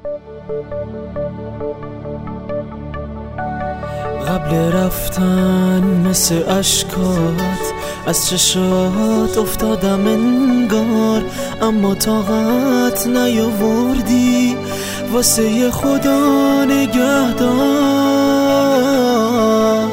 قبل رفتن مثل اشکات از چشات افتادم انگار، اما طاقت نیاوردی واسه خدا نگهدار.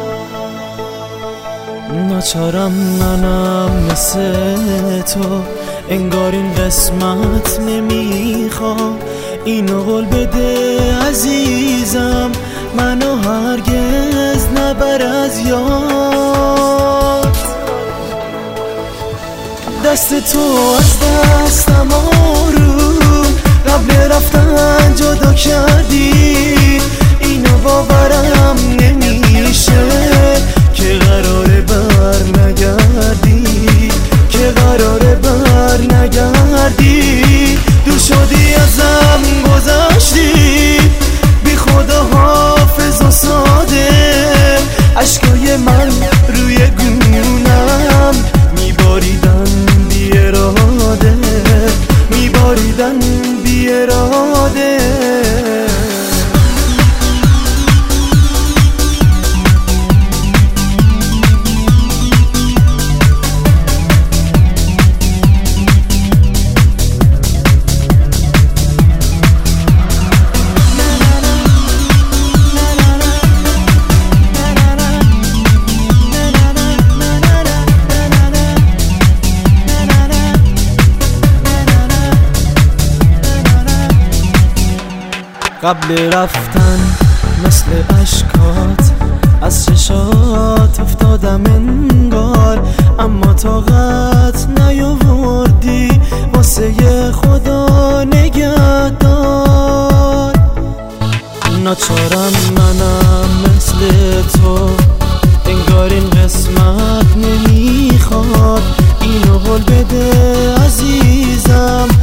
ناچارم منم مثل تو، انگار این قسمت نمیخواد. اینو قول بده عزیزم، منو هرگز نبر از یاد. دست تو از دستم آروم قبل رفتن جدا کردی. اینو باورم نمیشه که قراره بر نگردی، که قراره بر نگردی. دور شدی ازم گذشتی، بی خدا حافظ و ساده. عشقای من روی گونم میباریدن بی اراده، میباریدن بی اراده. قبل رفتن مثل اشکات از چشات افتادم انگار، اما طاقت نیاوردی واسه خدا نگهدار. ناچارم منم مثل تو، انگار این قسمت نمیخواد. اینو قول بده عزیزم،